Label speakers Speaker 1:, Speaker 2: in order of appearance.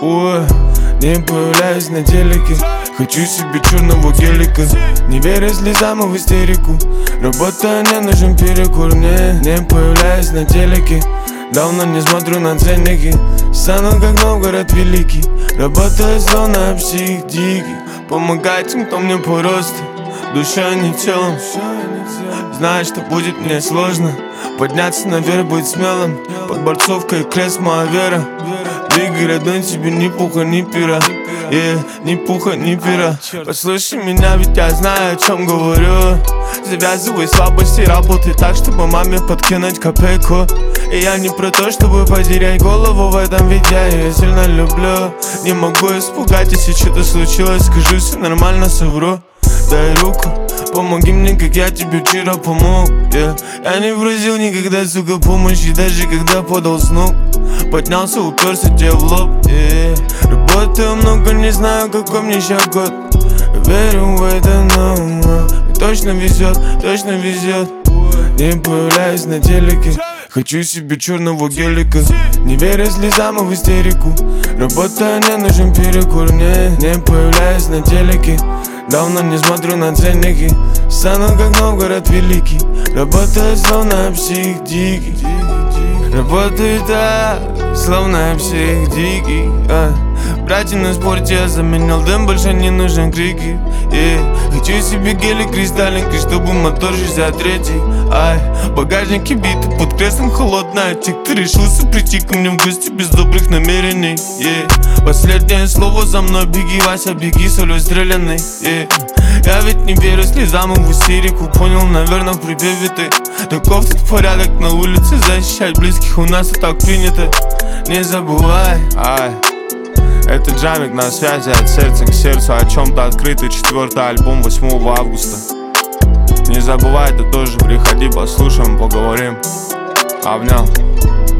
Speaker 1: Ой, не появляюсь на телеке. Хочу себе черного гелика. Не веря слезам и в истерику. Работа, не нужен перекур. Не появляюсь на телеке. Давно не смотрю на ценники. Стану как Новгород великий. Работаю словно псих дикий. Помогать тем, кто мне по росту, душой, а не телом. Знаю, что будет мне сложно. Подняться наверх, быть смелым. Под борцовкой крест, моя вера. Двигай, родной, тебе ни пуха, ни пера. Ни пуха, ни пера. Послушай меня, ведь я знаю, о чем говорю. Завязывай слабости, работай так, чтобы маме подкинуть копейку. И я не про то, чтобы потерять голову в этом, ведь я ее сильно люблю. Не могу испугать, если что-то случилось, скажу, все нормально, совру. Дай руку, помоги мне, как я тебе вчера помог. Я не просил никогда, сука, помощи, даже когда подал снук. Поднялся, уперся тебе в лоб. Работаю много, не знаю, какой мне сейчас год. Верю в это, но точно везет, точно везет. Не появляюсь на телеке. Хочу себе черного гелика. Не веря слезам и в истерику. Работа, не нужен перекур. Не появляюсь на телеке. Давно не смотрю на ценники. Стану как Новгород великий. Работаю словно псих дикий. Работаю так, словно псих дикий. Братья на спорте, я заменил дым, больше не нужен крики. Хочу себе гелик кристальненький, чтобы мотор 63-й. Багажники биты, под креслом холодная тик. Ты решился прийти ко мне в гости без добрых намерений. Последнее слово за мной, беги, Вася, беги, соль стрелянный. Я ведь не верю слезам и в истерику. Понял, наверное, в припеве ты. Таков тут порядок на улице, защищать близких у нас и так принято. Не забывай, это Джамик на связи от сердца к сердцу. О чем-то открытый 4-й альбом 8 августа. Не забывай, ты тоже приходи, послушаем, поговорим. Обнял.